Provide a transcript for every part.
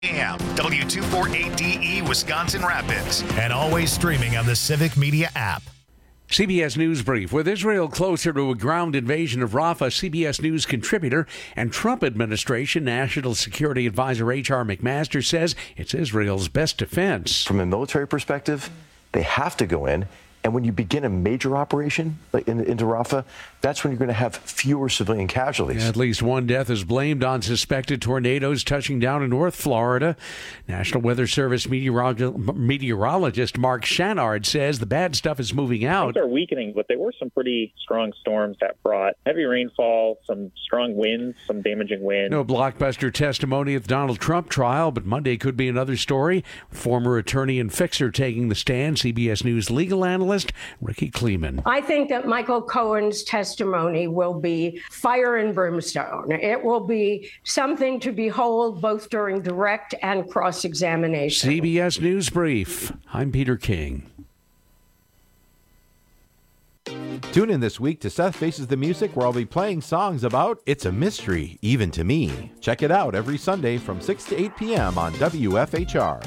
AM, W248DE Wisconsin Rapids, and always streaming on the Civic Media app. CBS News Brief. With Israel closer to a ground invasion of Rafah, CBS News contributor and Trump administration National Security Advisor H.R. McMaster says it's Israel's best defense. From a military perspective, they have to go in. And when you begin a major operation into Rafah, that's when you're going to have fewer civilian casualties. At least one death is blamed on suspected tornadoes touching down in North Florida. National Weather Service meteorologist Mark Shannard says the bad stuff is moving out. Things are weakening, but there were some pretty strong storms that brought heavy rainfall, some strong winds, some damaging wind. No blockbuster testimony at the Donald Trump trial, but Monday could be another story. Former attorney and fixer taking the stand, CBS News legal analyst Ricky Kleeman. I think that Michael Cohen's testimony will be fire and brimstone. It will be something to behold both during direct and cross-examination. CBS News Brief. I'm Peter King. Tune in this week to Seth Faces the Music, where I'll be playing songs about It's a Mystery, Even to Me. Check it out every Sunday from 6 to 8 p.m. on WFHR.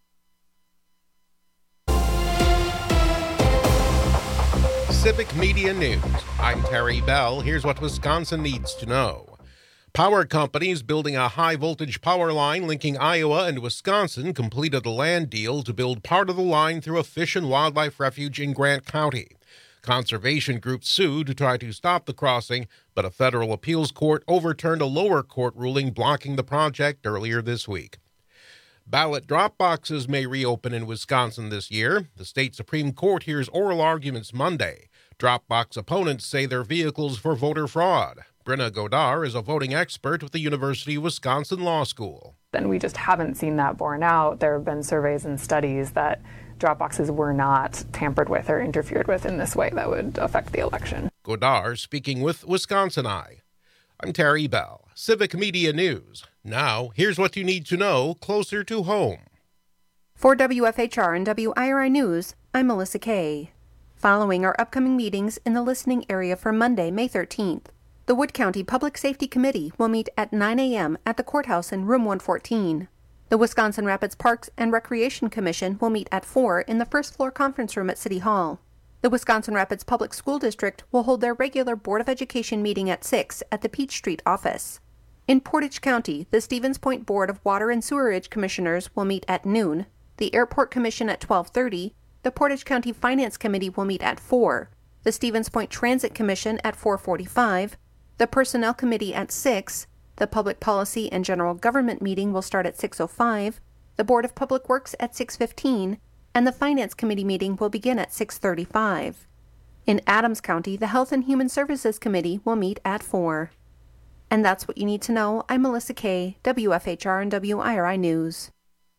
Civic Media News. I'm Terry Bell. Here's what Wisconsin needs to know. Power companies building a high-voltage power line linking Iowa and Wisconsin completed a land deal to build part of the line through a fish and wildlife refuge in Grant County. Conservation groups sued to try to stop the crossing, but a federal appeals court overturned a lower court ruling blocking the project earlier this week. Ballot drop boxes may reopen in Wisconsin this year. The state Supreme Court hears oral arguments Monday. Dropbox opponents say they're vehicles for voter fraud. Brenna Godar is a voting expert with the University of Wisconsin Law School. And we just haven't seen that borne out. There have been surveys and studies that drop boxes were not tampered with or interfered with in this way that would affect the election. Godar speaking with Wisconsin Eye. I'm Terry Bell, Civic Media News. Now, here's what you need to know closer to home. For WFHR and WIRI News, I'm Melissa Kay. Following our upcoming meetings in the listening area for Monday, May 13th, the Wood County Public Safety Committee will meet at 9 a.m. at the courthouse in Room 114. The Wisconsin Rapids Parks and Recreation Commission will meet at 4 in the first-floor conference room at City Hall. The Wisconsin Rapids Public School District will hold their regular Board of Education meeting at 6 at the Peach Street office. In Portage County, the Stevens Point Board of Water and Sewerage Commissioners will meet at noon, the Airport Commission at 12:30, the Portage County Finance Committee will meet at 4, the Stevens Point Transit Commission at 4:45, the Personnel Committee at 6, the Public Policy and General Government meeting will start at 6:05, the Board of Public Works at 6:15, and the Finance Committee meeting will begin at 6:35. In Adams County, the Health and Human Services Committee will meet at 4. And that's what you need to know. I'm Melissa Kay, WFHR and WIRI News.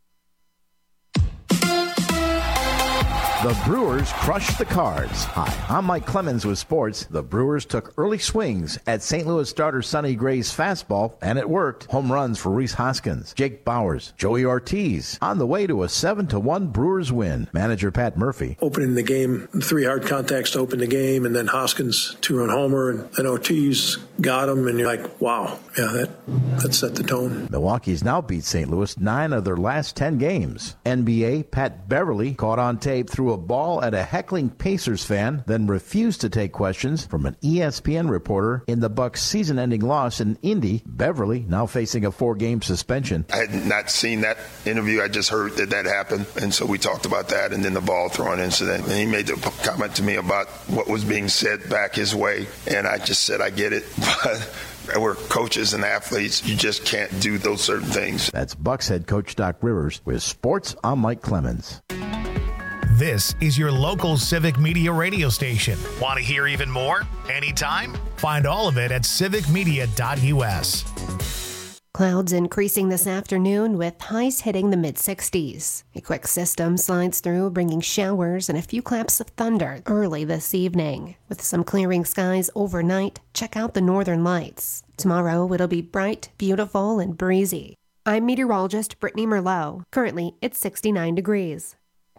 The Brewers crushed the Cards. Hi, I'm Mike Clemens with sports. The Brewers took early swings at St. Louis starter Sonny Gray's fastball, and it worked. Home runs for Rhys Hoskins, Jake Bowers, Joey Ortiz, on the way to a 7-1 Brewers win. Manager Pat Murphy. Opening the game, 3 hard contacts to open the game, and then Hoskins 2-run homer, and then Ortiz got him, and you're like, wow, yeah, that set the tone. Milwaukee's now beat St. Louis 9 of their last 10 games. NBA Pat Beverly caught on tape through a ball at a heckling Pacers fan, then refused to take questions from an ESPN reporter in the Bucks' season-ending loss in Indy. Beverly now facing a 4-game suspension. I had not seen that interview. I just heard that happened, and so we talked about that, and then the ball throwing incident. And he made the comment to me about what was being said back his way, and I just said, I get it, but we're coaches and athletes. You just can't do those certain things. That's Bucks head coach Doc Rivers. With sports, I'm Mike Clemens. This is your local Civic Media radio station. Want to hear even more? Anytime? Find all of it at civicmedia.us. Clouds increasing this afternoon with highs hitting the mid-60s. A quick system slides through, bringing showers and a few claps of thunder early this evening. With some clearing skies overnight, check out the northern lights. Tomorrow it'll be bright, beautiful, and breezy. I'm meteorologist Brittany Merlot. Currently, it's 69 degrees.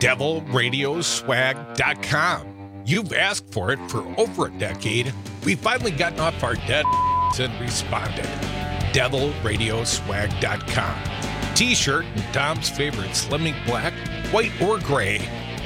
DevilRadioswag.com. You've asked for it for over a decade. We've finally gotten off our dead and responded. DevilRadioswag.com. T-shirt in Dom's favorite Slimming Black, white, or gray.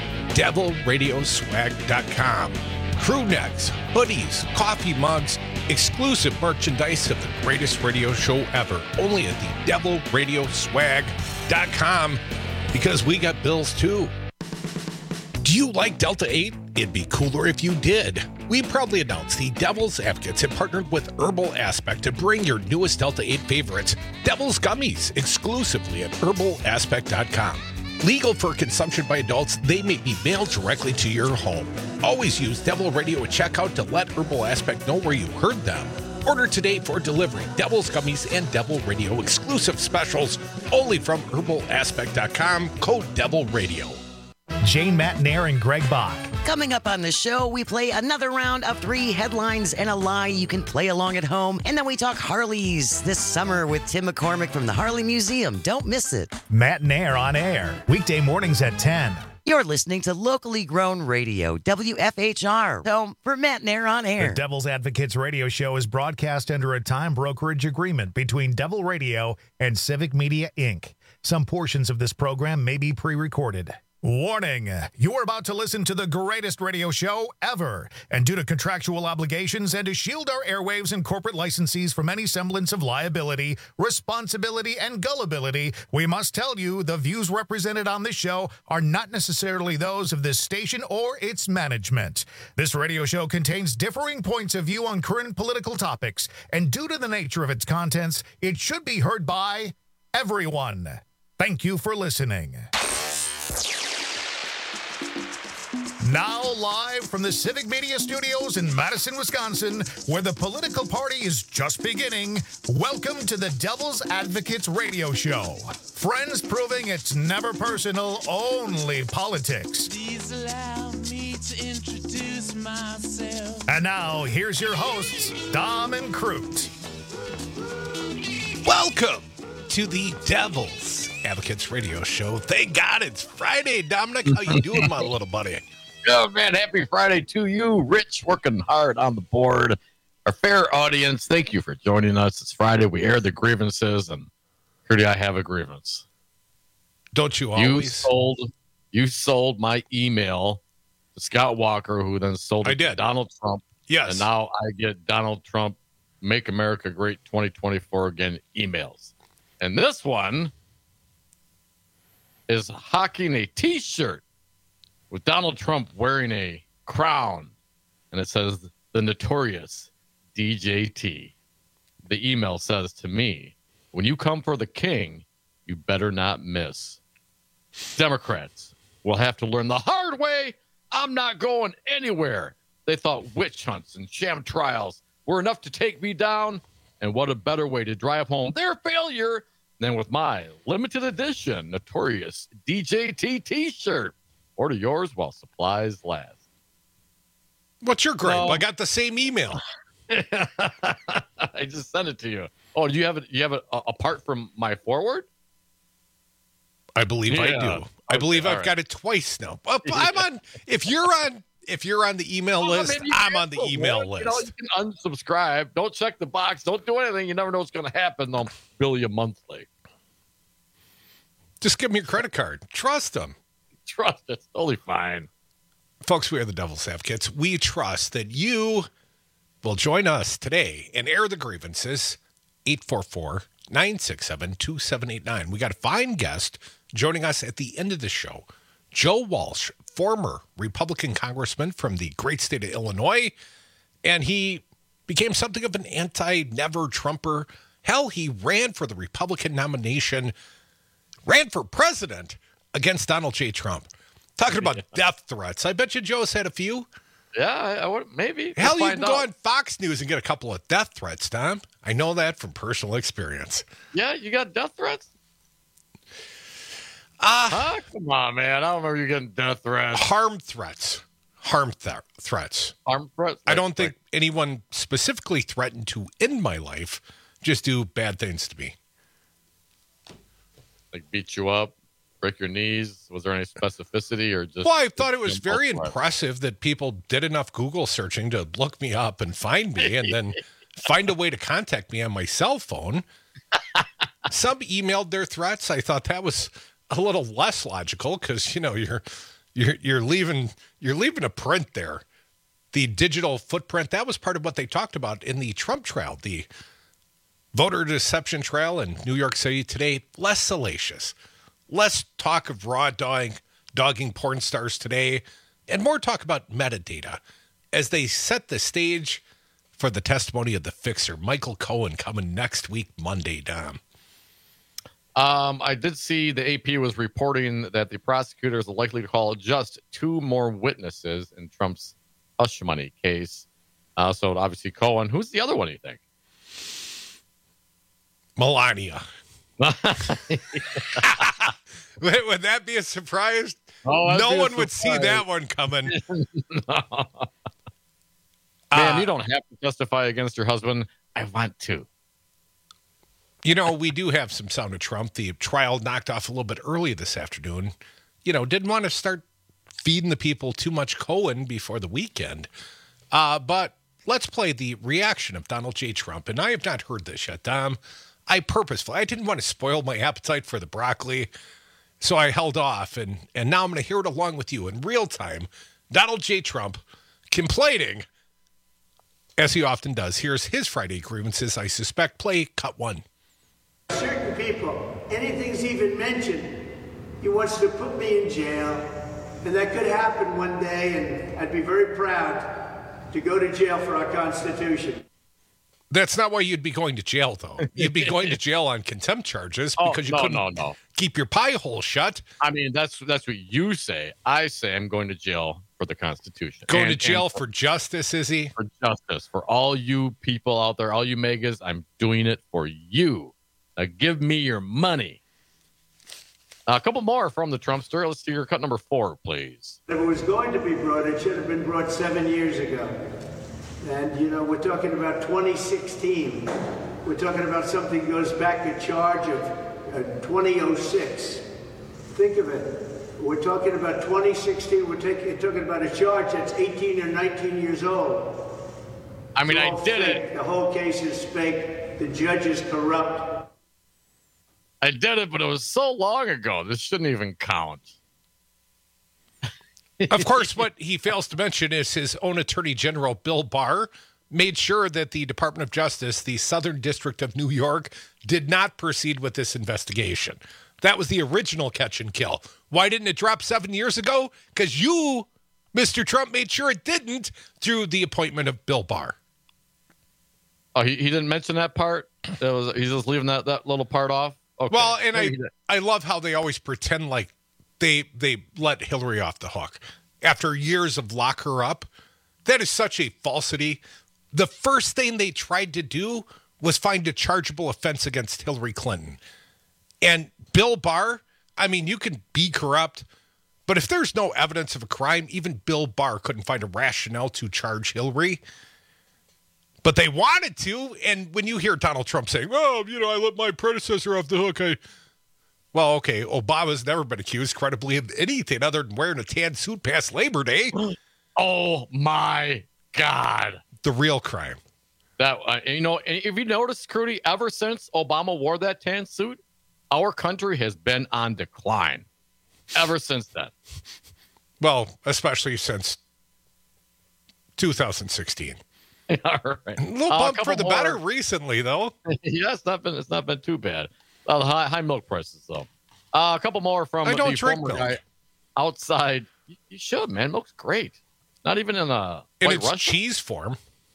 DevilRadioswag.com. Crew necks, hoodies, coffee mugs, exclusive merchandise of the greatest radio show ever. Only at the DevilRadioswag.com, because we got bills too. Do you like Delta 8? It'd be cooler if you did. We proudly announce the Devil's Advocates have partnered with Herbal Aspect to bring your newest Delta 8 favorites, Devil's Gummies, exclusively at herbalaspect.com. Legal for consumption by adults, they may be mailed directly to your home. Always use Devil Radio at checkout to let Herbal Aspect know where you heard them. Order today for delivery. Devil's Gummies and Devil Radio exclusive specials only from herbalaspect.com. Code Devil Radio. Jane Matnair and Greg Bach. Coming up on the show, we play another round of 3 headlines and a lie you can play along at home. And then we talk Harleys this summer with Tim McCormick from the Harley Museum. Don't miss it. Matnair on air, weekday mornings at 10. You're listening to locally grown radio, WFHR, home for Matnair on air. The Devil's Advocates radio show is broadcast under a time brokerage agreement between Devil Radio and Civic Media, Inc. Some portions of this program may be pre-recorded. Warning, you are about to listen to the greatest radio show ever. And due to contractual obligations and to shield our airwaves and corporate licensees from any semblance of liability, responsibility, and gullibility, we must tell you the views represented on this show are not necessarily those of this station or its management. This radio show contains differing points of view on current political topics, and due to the nature of its contents, it should be heard by everyone. Thank you for listening. Now live from the Civic Media Studios in Madison, Wisconsin, where the political party is just beginning, welcome to the Devil's Advocates radio show. Friends proving it's never personal, only politics. Please allow me to introduce myself. And now, here's your hosts, Dom and Crute. Welcome to the Devil's Advocates radio show. Thank God it's Friday. Dominic, how you doing, my little buddy? Oh, man, happy Friday to you. Rich working hard on the board. Our fair audience, thank you for joining us. It's Friday. We air the grievances, and Curdy, I have a grievance. Don't you always? You sold my email to Scott Walker, who then sold it to Donald Trump. Yes. And now I get Donald Trump, Make America Great 2024 Again emails. And this one is hawking a T-shirt with Donald Trump wearing a crown, and it says, the notorious DJT. The email says to me, when you come for the king, you better not miss. Democrats will have to learn the hard way. I'm not going anywhere. They thought witch hunts and sham trials were enough to take me down, and what a better way to drive home their failure than with my limited edition notorious DJT T-shirt. Order yours while supplies last. What's your gripe? I got the same email. I just sent it to you. Oh, do you have it? You have it apart from my forward? I believe I do. I believe I've got it twice now. I'm on. If you're on the email list, I'm on the email list. You can unsubscribe. Don't check the box. Don't do anything. You never know what's going to happen. They'll bill you monthly. Just give them your credit card. Trust them. Trust it's totally fine. Folks, we are the Devil's Advocates. We trust that you will join us today and air the grievances. 844-967-2789. We got a fine guest joining us at the end of the show. Joe Walsh, former Republican congressman from the great state of Illinois, and he became something of an anti-never Trumper. Hell, he ran for the Republican nomination, ran for president against Donald J. Trump. Talking about death threats. I bet you Joe's had a few. Yeah, I would, maybe. Hell, you can go on Fox News and get a couple of death threats, Tom. I know that from personal experience. Yeah, you got death threats? Come on, man. I don't remember you getting death threats. Harm threats. Harm threats. Harm threats? I don't think anyone specifically threatened to end my life, just do bad things to me. Like beat you up? Break your knees? Was there any specificity or just? Well, I thought it was very impressive that people did enough Google searching to look me up and find me and then find a way to contact me on my cell phone. Some emailed their threats. I thought that was a little less logical because, you're leaving a print there. The digital footprint, that was part of what they talked about in the Trump trial, the voter deception trial in New York City today. Less salacious, less talk of raw dogging porn stars today, and more talk about metadata as they set the stage for the testimony of the fixer, Michael Cohen, coming next week, Monday, Dom. I did see the AP was reporting that the prosecutors are likely to call just 2 more witnesses in Trump's hush money case. So obviously Cohen. Who's the other one, you think? Melania. Would that be a surprise? No one would see that one coming. Man, you don't have to testify against your husband. I want to. We do have some sound of Trump. The trial knocked off a little bit early this afternoon. Didn't want to start feeding the people too much Cohen before the weekend. But let's play the reaction of Donald J. Trump. And I have not heard this yet, Dom. I didn't want to spoil my appetite for the broccoli, so I held off. And now I'm going to hear it along with you in real time. Donald J. Trump complaining, as he often does. Here's his Friday grievances. I suspect play cut 1. Certain people, anything's even mentioned, he wants to put me in jail, and that could happen one day, and I'd be very proud to go to jail for our Constitution. That's not why you'd be going to jail, though. You'd be going to jail on contempt charges because you couldn't keep your pie hole shut. I mean, that's what you say. I say I'm going to jail for the Constitution. Going to jail for justice, is he? For justice. For all you people out there, all you megas, I'm doing it for you. Now give me your money. A couple more from the Trump story. Let's see your cut number 4, please. If it was going to be brought, it should have been brought 7 years ago. And, we're talking about 2016. We're talking about something that goes back a charge of 2006. Think of it. We're talking about 2016. We're talking about a charge that's 18 or 19 years old. I mean, I did fake. it. The whole case is fake. The judge is corrupt. I did it, but it was so long ago. This shouldn't even count. Of course, what he fails to mention is his own Attorney General, Bill Barr, made sure that the Department of Justice, the Southern District of New York, did not proceed with this investigation. That was the original catch and kill. Why didn't it drop 7 years ago? Because you, Mr. Trump, made sure it didn't through the appointment of Bill Barr. Oh, he didn't mention that part? He's just leaving that little part off? Okay. Well, and I love how they always pretend like they let Hillary off the hook after years of lock her up. That is such a falsity. The first thing they tried to do was find a chargeable offense against Hillary Clinton. And Bill Barr, I mean, you can be corrupt, but if there's no evidence of a crime, even Bill Barr couldn't find a rationale to charge Hillary. But they wanted to, and when you hear Donald Trump saying, I let my predecessor off the hook, well, okay, Obama's never been accused credibly of anything other than wearing a tan suit past Labor Day. Oh, my God. The real crime. That if you notice, Crudy, ever since Obama wore that tan suit, our country has been on decline. Ever since then. Well, especially since 2016. All right. A little bump for the better recently, though. Yeah, it's not been too bad. High milk prices, though. A couple more from the former guy outside. You should, man. Milk's great. Not even in its cheese form.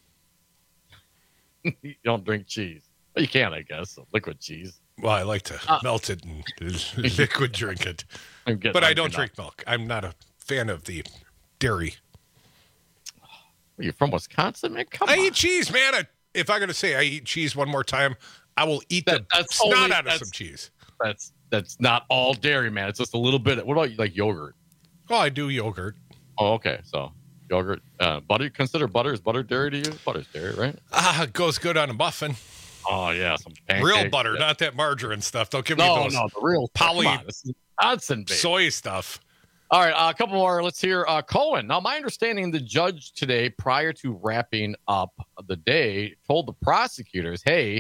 You don't drink cheese. Well, you can, I guess. Liquid cheese. Well, I like to melt it and liquid drink it. But I don't drink milk. I'm not a fan of the dairy. Are you from Wisconsin, man? Come on. I eat cheese, man. If I'm going to say I eat cheese one more time, I will eat the snot out of some cheese. That's not all dairy, man. It's just a little bit. What about like yogurt? Oh, I do yogurt. Oh, okay. So yogurt, butter. Consider butter. Is butter dairy to you? Butter's dairy, right? It goes good on a muffin. Oh yeah, some pancakes. Real butter, not that margarine stuff. Don't give me those. No, the real Wisconsin soy stuff. All right, a couple more. Let's hear Cohen. Now, my understanding, the judge today, prior to wrapping up the day, told the prosecutors, hey,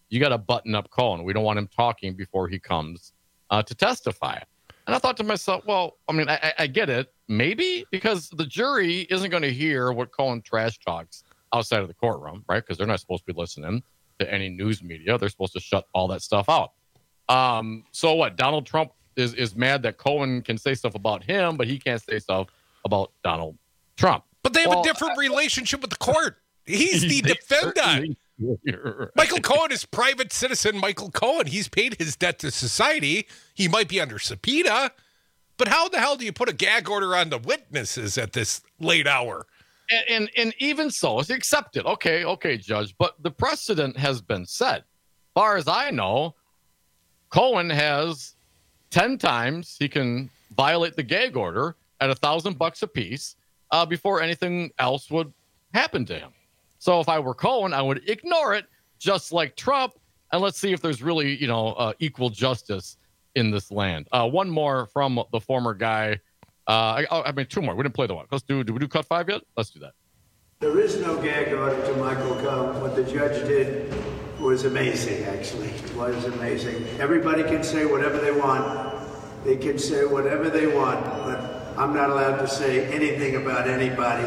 you got to button up Cohen. We don't want him talking before he comes to testify. And I thought to myself, well, I mean, I get it, maybe, because the jury isn't going to hear what Cohen trash talks outside of the courtroom, right? Because they're not supposed to be listening to any news media. They're supposed to shut all that stuff out. So what? Donald Trump is mad that Cohen can say stuff about him, but he can't say stuff about Donald Trump. But they have a different relationship with the court. He's the defendant. Michael Cohen is private citizen Michael Cohen. He's paid his debt to society. He might be under subpoena. But how the hell do you put a gag order on the witnesses at this late hour? And even so, it's accepted. Okay, Judge. But the precedent has been set. As far as I know, Cohen has 10 times he can violate the gag order at $1,000 a piece before anything else would happen to him. So if I were Cohen, I would ignore it, just like Trump, and let's see if there's really, equal justice in this land. One more from the former guy. Two more. We didn't play the one. Did we do cut 5 yet? Let's do that. There is no gag order to Michael Cohen. What the judge did was amazing, actually. It was amazing. Everybody can say whatever they want. They can say whatever they want, but I'm not allowed to say anything about anybody.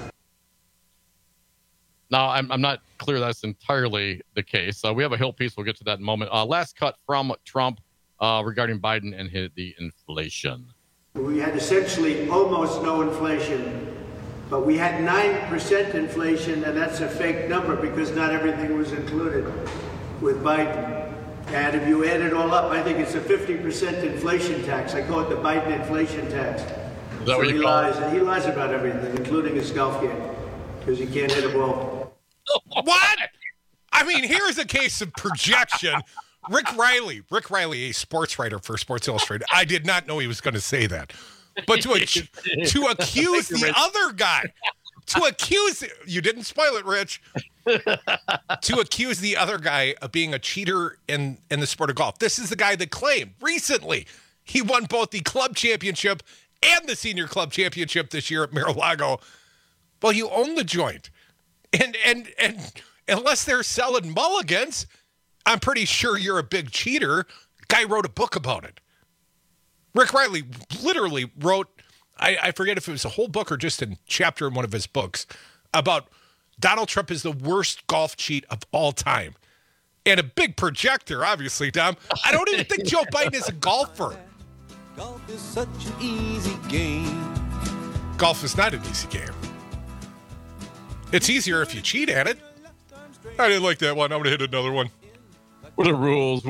Now, I'm not clear that's entirely the case. We have a Hill piece. We'll get to that in a moment. Last cut from Trump regarding Biden and the inflation. We had essentially almost no inflation, but we had 9% inflation, and that's a fake number because not everything was included with Biden. And if you add it all up, I think it's a 50% inflation tax. I call it the Biden inflation tax. Is that so what you call it? He lies about everything, including his golf game, because he can't hit a ball. What? I mean, here's a case of projection. Rick Riley, a sports writer for Sports Illustrated. I did not know he was going to say that. But to accuse the other guy, you didn't spoil it, Rich, to accuse the other guy of being a cheater in the sport of golf. This is the guy that claimed recently he won both the club championship and the senior club championship this year at Mar-a-Lago. Well, you own the joint. And unless they're selling mulligans, I'm pretty sure you're a big cheater. Guy wrote a book about it. Rick Riley literally wrote, I forget if it was a whole book or just a chapter in one of his books, about Donald Trump is the worst golf cheat of all time. And a big projector, obviously, Dom. I don't even think Joe Biden is a golfer. Golf is such an easy game. Golf is not an easy game. It's easier if you cheat at it. I didn't like that one. I'm going to hit another one. What are rules?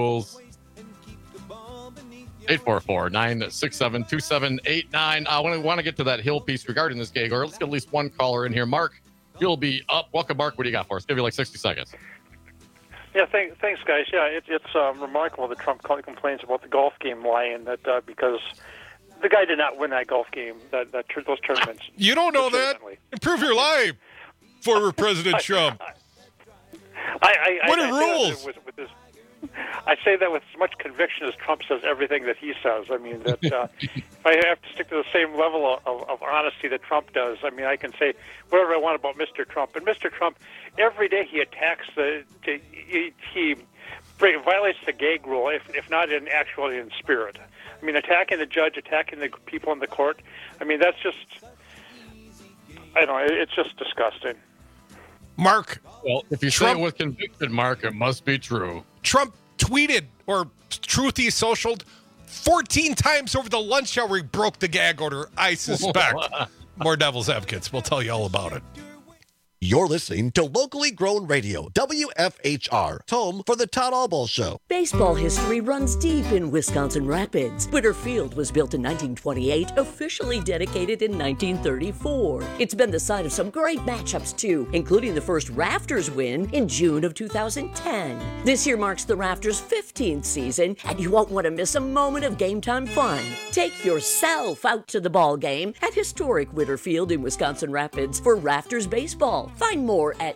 844-967-2789. I want to get to that Hill piece regarding this gag order. Let's get at least one caller in here. Mark, you'll be up. Welcome, Mark. What do you got for us? Give you like 60 seconds. Yeah, thanks, guys. Yeah, it's remarkable that Trump complains about the golf game lying, that because the guy did not win that golf game, those tournaments. You don't know that? Improve your life, former President Trump. What are rules? I say that with as much conviction as Trump says everything that he says. I mean, that if I have to stick to the same level of honesty that Trump does, I mean, I can say whatever I want about Mr. Trump. And Mr. Trump, every day he attacks he violates the gag rule, if not actually in spirit. I mean, attacking the judge, attacking the people in the court. I mean, that's just, I don't know, it's just disgusting. Mark. Well, if you say it with conviction, Mark, it must be true. Trump tweeted or Truthy socialed 14 times over the lunch hour. He broke the gag order, I suspect. More devil's advocates. We'll tell you all about it. You're listening to locally grown radio, WFHR, home for the Todd Albaugh Show. Baseball history runs deep in Wisconsin Rapids. Witter Field was built in 1928, officially dedicated in 1934. It's been the site of some great matchups, too, including the first Rafters win in June of 2010. This year marks the Rafters' 15th season, and you won't want to miss a moment of game time fun. Take yourself out to the ball game at historic Witter Field in Wisconsin Rapids for Rafters baseball. Find more at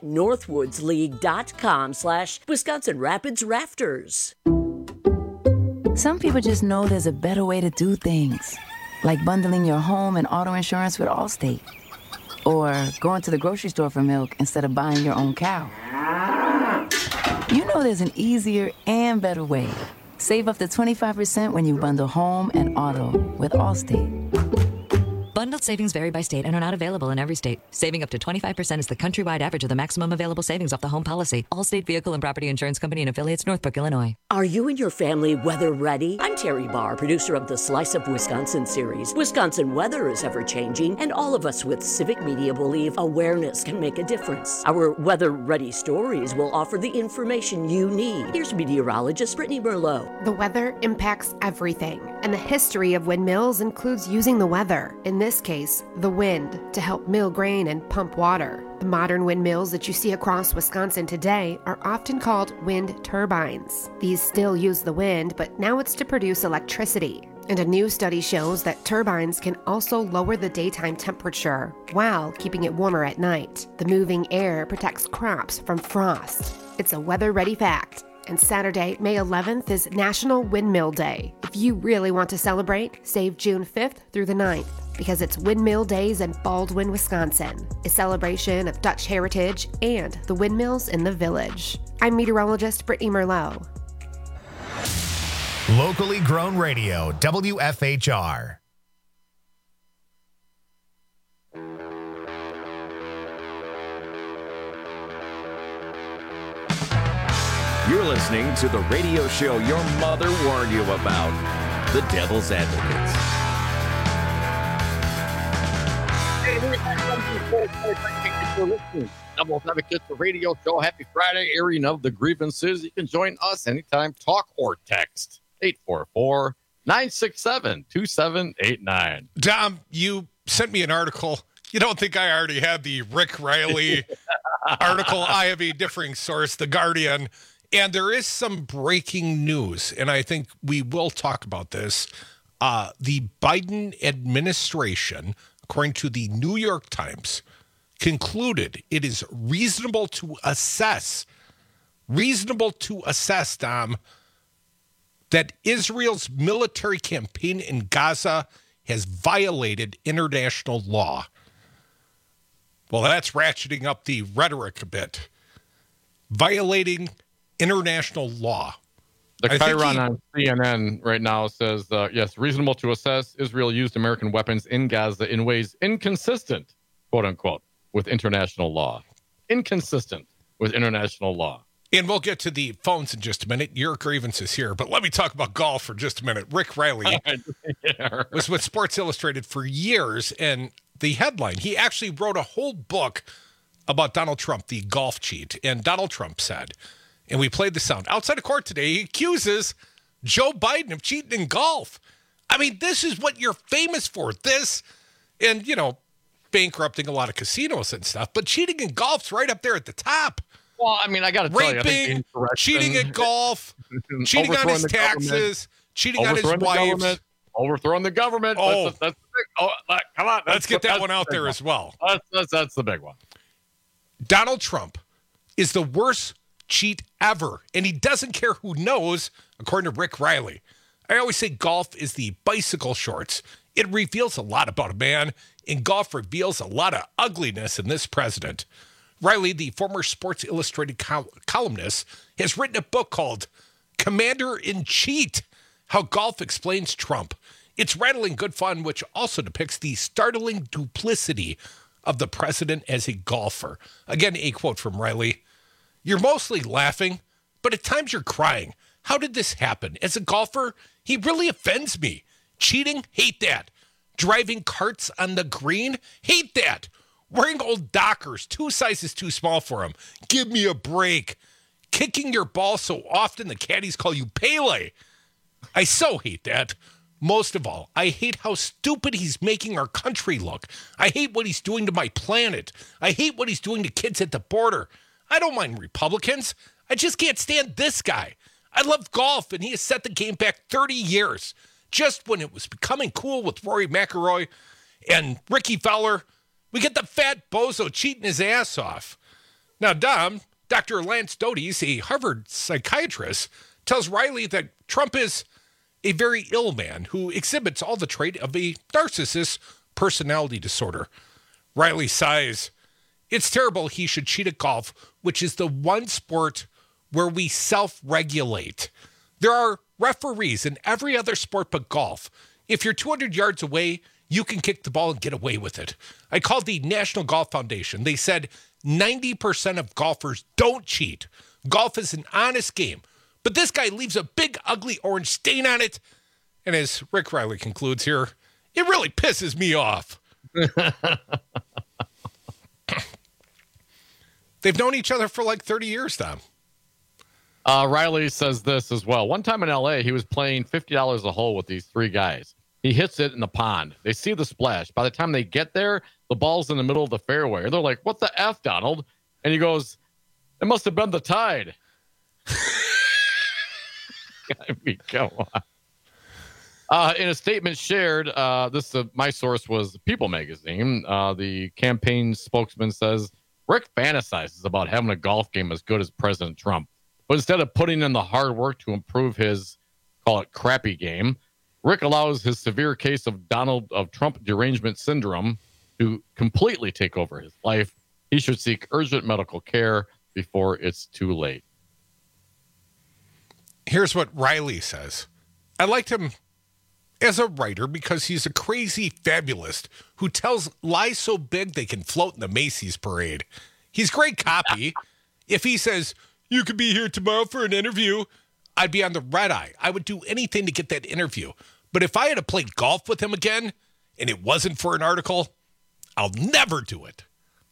northwoodsleague.com/Wisconsin Rapids Rafters. Some people just know there's a better way to do things, like bundling your home and auto insurance with Allstate, or going to the grocery store for milk instead of buying your own cow. You know there's an easier and better way. Save up to 25% when you bundle home and auto with Allstate. Bundled savings vary by state and are not available in every state. Saving up to 25% is the countrywide average of the maximum available savings off the home policy. Allstate Vehicle and Property Insurance Company and affiliates, Northbrook, Illinois. Are you and your family weather ready? I'm Terry Barr, producer of the Slice of Wisconsin series. Wisconsin weather is ever changing, and all of us with Civic Media believe awareness can make a difference. Our weather ready stories will offer the information you need. Here's meteorologist Brittany Merlot. The weather impacts everything, and the history of windmills includes using the weather, in this case, the wind, to help mill grain and pump water. The modern windmills that you see across Wisconsin today are often called wind turbines. These still use the wind, but now it's to produce electricity. And a new study shows that turbines can also lower the daytime temperature while keeping it warmer at night. The moving air protects crops from frost. It's a weather-ready fact. And Saturday, May 11th is National Windmill Day. If you really want to celebrate, save June 5th through the 9th, because it's Windmill Days in Baldwin, Wisconsin, a celebration of Dutch heritage and the windmills in the village. I'm meteorologist Brittany Merlot. Locally grown radio, WFHR. You're listening to the radio show your mother warned you about, The Devil's Advocates. Devil's Advocates, the radio show. Happy Friday, airing of the grievances. You can join us anytime, talk or text. 844-967-2789. Dom, you sent me an article. You don't think I already had the Rick Riley article? I have a differing source, The Guardian. And there is some breaking news, and I think we will talk about this. The Biden administration, according to the New York Times, concluded it is reasonable to assess, Dom, that Israel's military campaign in Gaza has violated international law. Well, that's ratcheting up the rhetoric a bit. Violating international law. The Chiron on CNN right now says, yes, reasonable to assess Israel used American weapons in Gaza in ways inconsistent, quote unquote, with international law. Inconsistent with international law. And we'll get to the phones in just a minute. Your grievance is here, but let me talk about golf for just a minute. Rick Riley was with Sports Illustrated for years, and the headline, he actually wrote a whole book about Donald Trump, the golf cheat. And Donald Trump said, and we played the sound, outside of court today, he accuses Joe Biden of cheating in golf. I mean, this is what you're famous for. This, and, you know, bankrupting a lot of casinos and stuff, but cheating in golf's right up there at the top. Well, I mean, I got to tell you, raping, cheating at golf, cheating on his taxes, cheating on his wife. Overthrowing the government. Oh, that's the big, come on. Let's get that one out there as well. That's the big one. Donald Trump is the worst cheat ever, and he doesn't care who knows, according to Rick Riley. I always say golf is the bicycle shorts. It reveals a lot about a man, and golf reveals a lot of ugliness in this president. Riley, the former Sports Illustrated columnist, has written a book called Commander-in-Cheat, How Golf Explains Trump. It's rattling good fun, which also depicts the startling duplicity of the president as a golfer. Again, a quote from Riley. You're mostly laughing, but at times you're crying. How did this happen? As a golfer, he really offends me. Cheating? Hate that. Driving carts on the green? Hate that. Wearing old Dockers, 2 sizes too small for him. Give me a break. Kicking your ball so often the caddies call you Pele. I so hate that. Most of all, I hate how stupid he's making our country look. I hate what he's doing to my planet. I hate what he's doing to kids at the border. I don't mind Republicans. I just can't stand this guy. I love golf, and he has set the game back 30 years. Just when it was becoming cool with Rory McIlroy and Ricky Fowler, we get the fat bozo cheating his ass off. Now, Dom, Dr. Lance Doties, a Harvard psychiatrist, tells Riley that Trump is a very ill man who exhibits all the trait of a narcissist personality disorder. Riley sighs. It's terrible he should cheat at golf, which is the one sport where we self-regulate. There are referees in every other sport but golf. If you're 200 yards away, you can kick the ball and get away with it. I called the National Golf Foundation. They said 90% of golfers don't cheat. Golf is an honest game. But this guy leaves a big, ugly orange stain on it. And as Rick Riley concludes here, it really pisses me off. They've known each other for like 30 years, Tom. Riley says this as well. One time in L.A., he was playing $50 a hole with these three guys. He hits it in the pond. They see the splash. By the time they get there, the ball's in the middle of the fairway. And they're like, what the F, Donald? And he goes, it must have been the tide. I mean, come on. In a statement shared, my source was People magazine. The campaign spokesman says, Rick fantasizes about having a golf game as good as President Trump. But instead of putting in the hard work to improve his, call it crappy game, Rick allows his severe case of Trump derangement syndrome to completely take over his life. He should seek urgent medical care before it's too late. Here's what Riley says. I liked him as a writer because he's a crazy fabulist who tells lies so big they can float in the Macy's parade. He's great copy. If he says, you could be here tomorrow for an interview, I'd be on the red eye. I would do anything to get that interview. But if I had to play golf with him again, and it wasn't for an article, I'll never do it.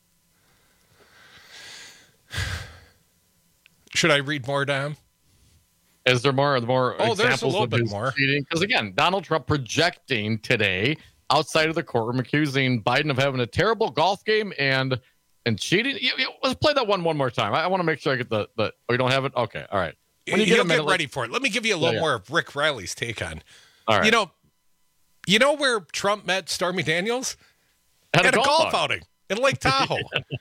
Should I read more, Dom? Is there more examples there's a little of bit his more. cheating? Because again, Donald Trump projecting today outside of the courtroom, accusing Biden of having a terrible golf game and cheating. Let's play that one more time. I want to make sure I get the. Oh, you don't have it? Okay, all right. When you get ready for it. Let me give you a little more of Rick Riley's take on. All right. You know where Trump met Stormy Daniels? At a golf outing in Lake Tahoe.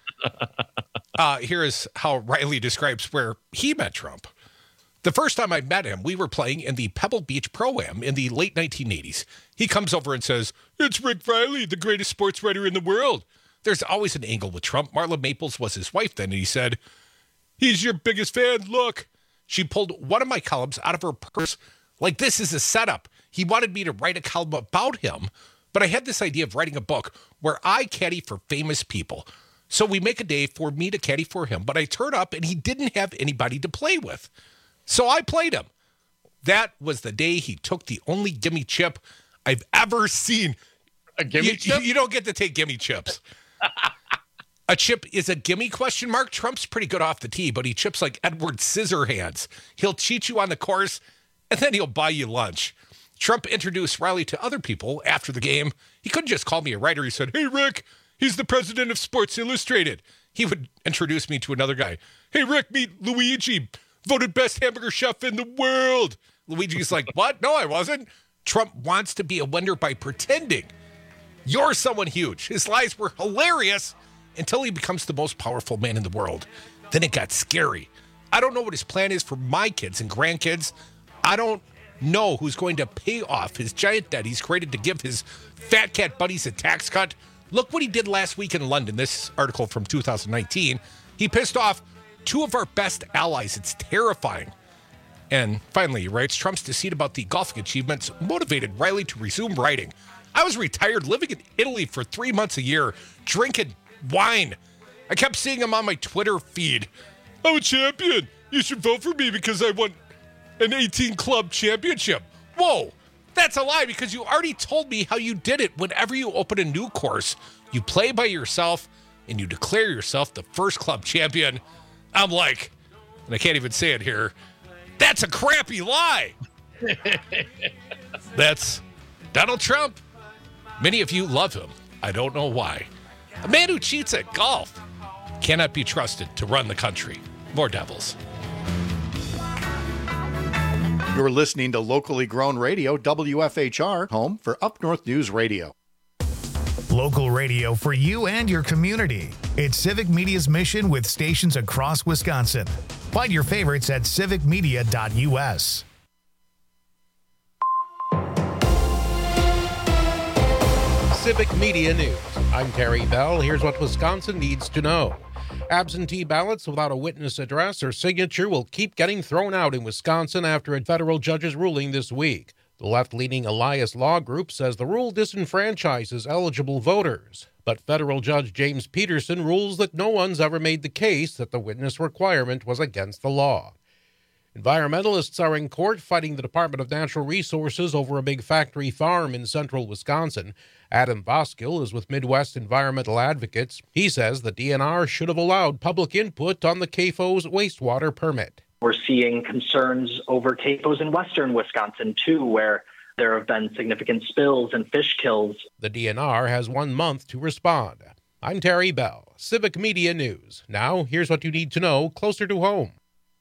Here is how Riley describes where he met Trump. The first time I met him, we were playing in the Pebble Beach Pro-Am in the late 1980s. He comes over and says, it's Rick Riley, the greatest sports writer in the world. There's always an angle with Trump. Marla Maples was his wife then, and he said, he's your biggest fan, look. She pulled one of my columns out of her purse. Like, this is a setup. He wanted me to write a column about him, but I had this idea of writing a book where I caddy for famous people. So we make a day for me to caddy for him, but I turn up and he didn't have anybody to play with. So I played him. That was the day he took the only gimme chip I've ever seen. A gimme chip? You don't get to take gimme chips. A chip is a gimme ? Trump's pretty good off the tee, but he chips like Edward Scissorhands. He'll cheat you on the course, and then he'll buy you lunch. Trump introduced Riley to other people after the game. He couldn't just call me a writer. He said, hey, Rick, he's the president of Sports Illustrated. He would introduce me to another guy. Hey, Rick, meet Luigi, voted best hamburger chef in the world. Luigi's like, what? No, I wasn't. Trump wants to be a winner by pretending. You're someone huge. His lies were hilarious until he becomes the most powerful man in the world. Then it got scary. I don't know what his plan is for my kids and grandkids. I don't know who's going to pay off his giant debt he's created to give his fat cat buddies a tax cut. Look what he did last week in London. This article from 2019. He pissed off two of our best allies. It's terrifying. And finally, he writes, Trump's deceit about the golfing achievements motivated Riley to resume writing. I was retired, living in Italy for 3 months a year, drinking wine. I kept seeing him on my Twitter feed. I'm a champion. You should vote for me because I won an 18 club championship. Whoa, that's a lie because you already told me how you did it. Whenever you open a new course, you play by yourself and you declare yourself the first club champion. I'm like, and I can't even say it here, that's a crappy lie. That's Donald Trump. Many of you love him. I don't know why. A man who cheats at golf cannot be trusted to run the country. More devils. You're listening to locally grown radio, WFHR, home for Up North News Radio. Local radio for you and your community. It's Civic Media's mission with stations across Wisconsin. Find your favorites at civicmedia.us. Civic Media News. I'm Terry Bell. Here's what Wisconsin needs to know. Absentee ballots without a witness address or signature will keep getting thrown out in Wisconsin after a federal judge's ruling this week. The left-leaning Elias Law Group says the rule disenfranchises eligible voters. But federal Judge James Peterson rules that no one's ever made the case that the witness requirement was against the law. Environmentalists are in court fighting the Department of Natural Resources over a big factory farm in central Wisconsin. Adam Voskill is with Midwest Environmental Advocates. He says the DNR should have allowed public input on the CAFO's wastewater permit. We're seeing concerns over CAFOs in western Wisconsin, too, where there have been significant spills and fish kills. The DNR has 1 month to respond. I'm Terry Bell, Civic Media News. Now, here's what you need to know closer to home.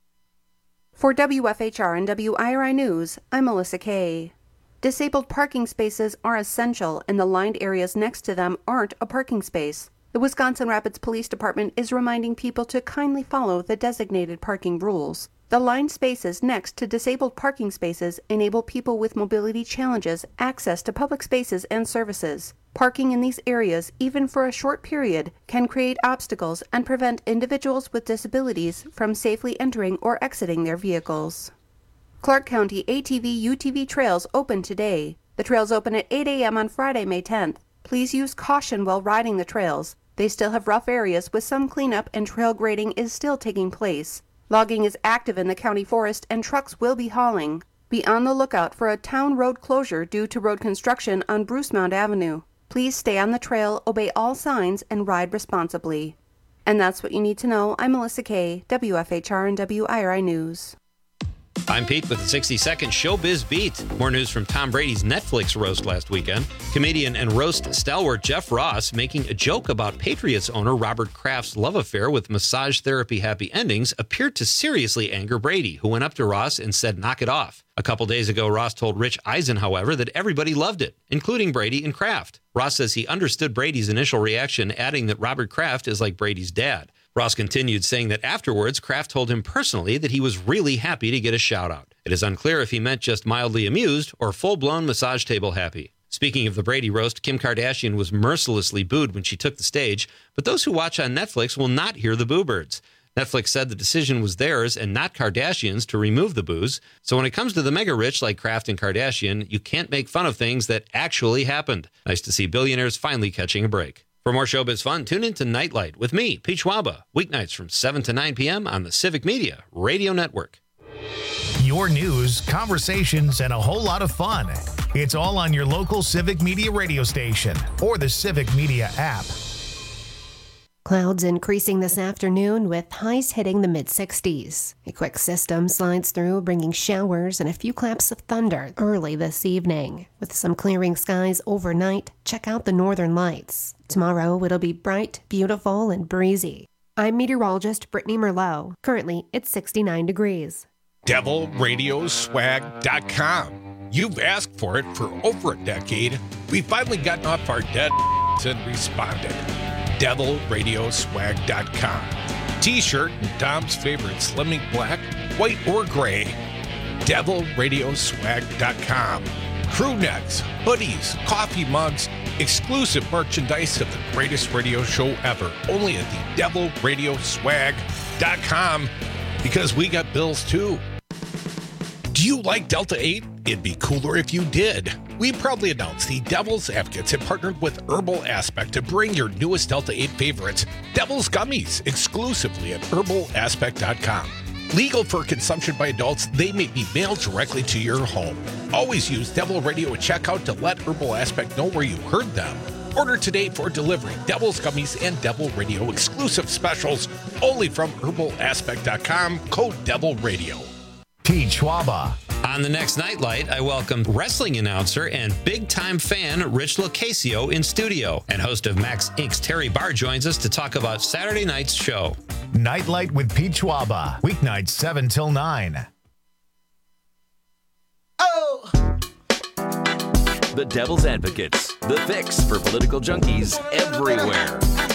For WFHR and WIRI News, I'm Melissa Kay. Disabled parking spaces are essential, and the lined areas next to them aren't a parking space. The Wisconsin Rapids Police Department is reminding people to kindly follow the designated parking rules. The lined spaces next to disabled parking spaces enable people with mobility challenges access to public spaces and services. Parking in these areas, even for a short period, can create obstacles and prevent individuals with disabilities from safely entering or exiting their vehicles. Clark County ATV-UTV trails open today. The trails open at 8 a.m. on Friday, May 10th. Please use caution while riding the trails. They still have rough areas with some cleanup, and trail grading is still taking place. Logging is active in the county forest and trucks will be hauling. Be on the lookout for a town road closure due to road construction on Brucemount Avenue. Please stay on the trail, obey all signs, and ride responsibly. And that's what you need to know. I'm Melissa Kay, WFHR and WIRI News. I'm Pete with the 60-second Showbiz Beat. More news from Tom Brady's Netflix roast last weekend. Comedian and roast stalwart Jeff Ross making a joke about Patriots owner Robert Kraft's love affair with massage therapy happy endings appeared to seriously anger Brady, who went up to Ross and said, "Knock it off." A couple days ago, Ross told Rich Eisen, however, that everybody loved it, including Brady and Kraft. Ross says he understood Brady's initial reaction, adding that Robert Kraft is like Brady's dad. Ross continued, saying that afterwards, Kraft told him personally that he was really happy to get a shout-out. It is unclear if he meant just mildly amused or full-blown massage table happy. Speaking of the Brady roast, Kim Kardashian was mercilessly booed when she took the stage, but those who watch on Netflix will not hear the boo birds. Netflix said the decision was theirs and not Kardashian's to remove the boos. So when it comes to the mega-rich like Kraft and Kardashian, you can't make fun of things that actually happened. Nice to see billionaires finally catching a break. For more showbiz fun, tune in to Nightlight with me, Pete Schwaba, weeknights from 7 to 9 p.m. on the Civic Media Radio Network. Your news, conversations, and a whole lot of fun. It's all on your local Civic Media radio station or the Civic Media app. Clouds increasing this afternoon with highs hitting the mid-60s. A quick system slides through, bringing showers and a few claps of thunder early this evening. With some clearing skies overnight, check out the northern lights. Tomorrow it'll be bright, beautiful, and breezy. I'm meteorologist Brittany Merlot. Currently, it's 69 degrees. DevilRadioswag.com. You've asked for it for over a decade. We've finally gotten off our dead and responded. DevilRadioswag.com. T-shirt and Tom's favorite slimming black, white, or gray. DevilRadioswag.com. Crew necks, hoodies, coffee mugs, exclusive merchandise of the greatest radio show ever. Only at the DevilRadioswag.com, because we got bills too. Do you like Delta 8? It'd be cooler if you did. We proudly announce the Devil's Advocates have partnered with Herbal Aspect to bring your newest Delta 8 favorites, Devil's Gummies, exclusively at herbalaspect.com. Legal for consumption by adults, they may be mailed directly to your home. Always use Devil Radio at checkout to let Herbal Aspect know where you heard them. Order today for delivery. Devil's Gummies and Devil Radio exclusive specials only from herbalaspect.com, code Devil Radio. Pete Schwaba. On the next Nightlight, I welcome wrestling announcer and big-time fan Rich Locasio in studio. And host of Max Inc.'s Terry Barr joins us to talk about Saturday night's show. Nightlight with Pete Schwaba. Weeknights 7 till 9. Oh! The Devil's Advocates. The fix for political junkies everywhere.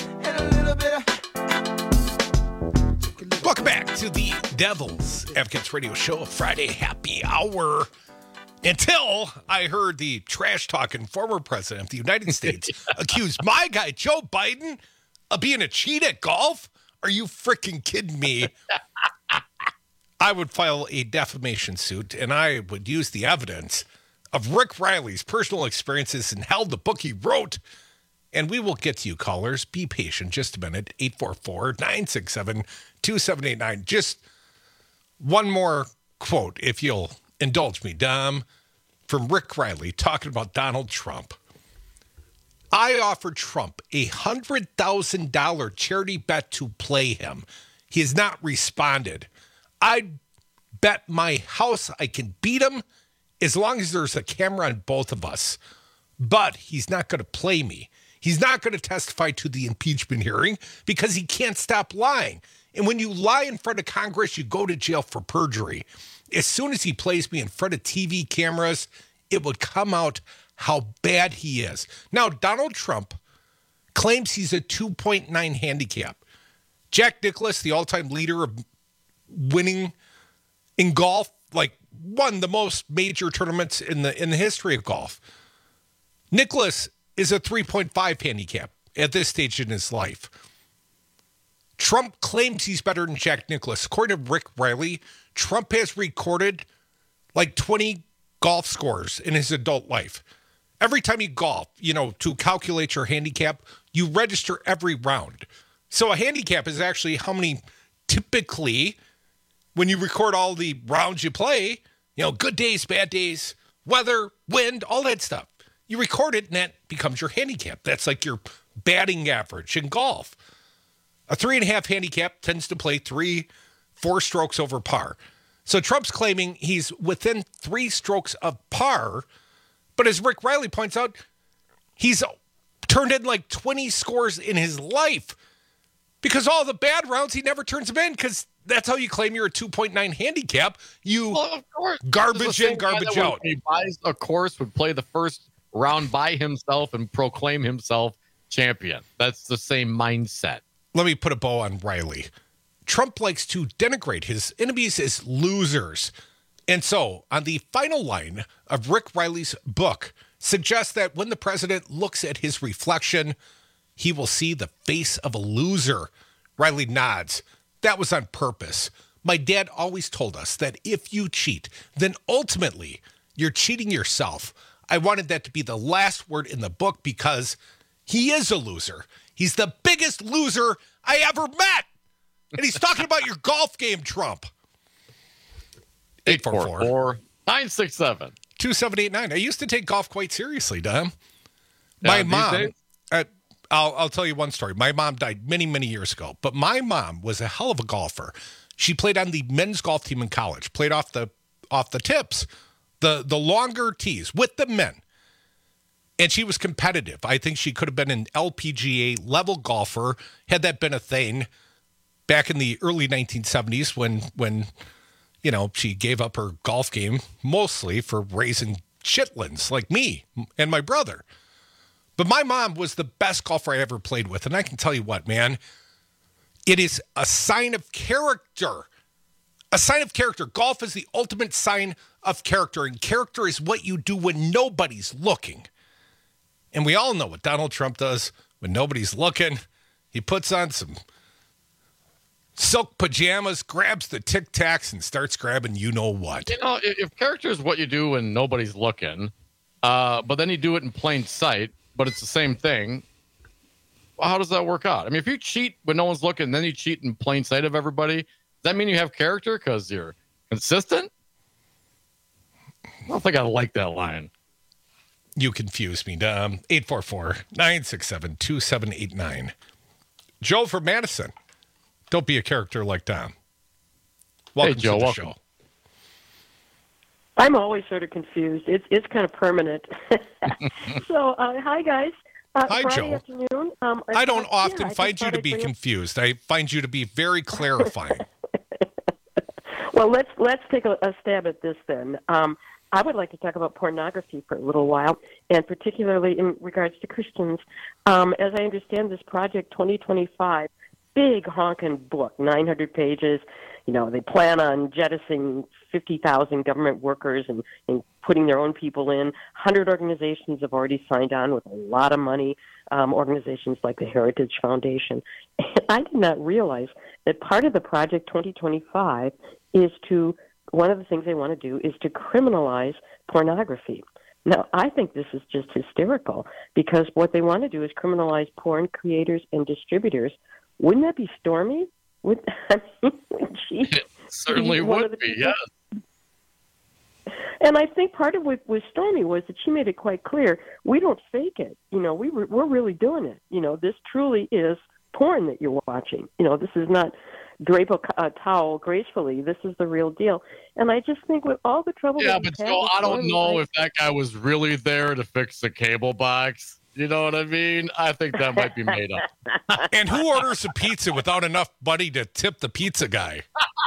Welcome back to the Devil's Advocates Radio Show, Friday Happy Hour. Until I heard the trash-talking former president of the United States accuse my guy, Joe Biden, of being a cheat at golf. Are you freaking kidding me? I would file a defamation suit, and I would use the evidence of Rick Riley's personal experiences in hell, the book he wrote. And we will get to you, callers. Be patient. Just a minute. 844-967-2789. Just one more quote, if you'll indulge me, Dom, from Rick Riley talking about Donald Trump. I offered Trump a $100,000 charity bet to play him. He has not responded. I'd bet my house I can beat him as long as there's a camera on both of us. But he's not going to play me. He's not going to testify to the impeachment hearing because he can't stop lying. And when you lie in front of Congress, you go to jail for perjury. As soon as he plays me in front of TV cameras, it would come out how bad he is. Now, Donald Trump claims he's a 2.9 handicap. Jack Nicklaus, the all-time leader of winning in golf, like won the most major tournaments in the history of golf. Nicklaus is a 3.5 handicap at this stage in his life. Trump claims he's better than Jack Nicklaus. According to Rick Riley, Trump has recorded like 20 golf scores in his adult life. Every time you golf, to calculate your handicap, you register every round. So a handicap is actually how many typically, when you record all the rounds you play, good days, bad days, weather, wind, all that stuff. You record it, and that becomes your handicap. That's like your batting average in golf. A 3.5 handicap tends to play 3-4 strokes over par. So Trump's claiming he's within 3 strokes of par, but as Rick Riley points out, he's turned in like 20 scores in his life because all the bad rounds, he never turns them in because that's how you claim you're a 2.9 handicap. Of course. Garbage in, garbage out. When he buys a course, would play the first round by himself and proclaim himself champion. That's the same mindset. Let me put a bow on Riley. Trump likes to denigrate his enemies as losers. And so, on the final line of Rick Riley's book, suggests that when the president looks at his reflection, he will see the face of a loser. Riley nods. That was on purpose. My dad always told us that if you cheat, then ultimately you're cheating yourself. I wanted that to be the last word in the book because he is a loser. He's the biggest loser I ever met. And he's talking about your golf game, Trump. 844-967-2789. I used to take golf quite seriously, Dom. My mom, I'll tell you one story. My mom died many, many years ago, but my mom was a hell of a golfer. She played on the men's golf team in college, played off the tips, the longer tees with the men. And she was competitive. I think she could have been an LPGA level golfer had that been a thing back in the early 1970s when she gave up her golf game mostly for raising chitlins like me and my brother. But my mom was the best golfer I ever played with. And I can tell you what, man, it is a sign of character. A sign of character. Golf is the ultimate sign of character. And character is what you do when nobody's looking. And we all know what Donald Trump does when nobody's looking. He puts on some silk pajamas, grabs the Tic Tacs, and starts grabbing you know what. If character is what you do when nobody's looking, but then you do it in plain sight, but it's the same thing, well, how does that work out? I mean, if you cheat when no one's looking, and then you cheat in plain sight of everybody, does that mean you have character because you're consistent? I don't think I like that line. You confuse me, Dom. 844-967-2789. Joe from Madison. Don't be a character like Dom. Welcome Joe, to the welcome. show. I'm always sort of confused. It's kind of permanent. So, hi, guys. Hi, Friday Joe. afternoon. I don't often find you to be confused. I find you to be very clarifying. Well, let's take a stab at this then. I would like to talk about pornography for a little while, and particularly in regards to Christians. As I understand this Project 2025, big honking book, 900 pages. You know, they plan on jettisoning 50,000 government workers and putting their own people in. 100 organizations have already signed on with a lot of money, organizations like the Heritage Foundation. And I did not realize that part of the Project 2025 is one of the things they want to do is to criminalize pornography. Now, I think this is just hysterical because what they want to do is criminalize porn creators and distributors. Wouldn't that be stormy? It certainly would be, yes. And I think part of what was stormy was that she made it quite clear, we don't fake it. You know, we're really doing it. You know, this truly is porn that you're watching. You know, this is not drape a towel gracefully. This is the real deal. And I just think with all the trouble... Yeah, but Joe, I don't know if that guy was really there to fix the cable box. You know what I mean? I think that might be made up. And who orders a pizza without enough money to tip the pizza guy?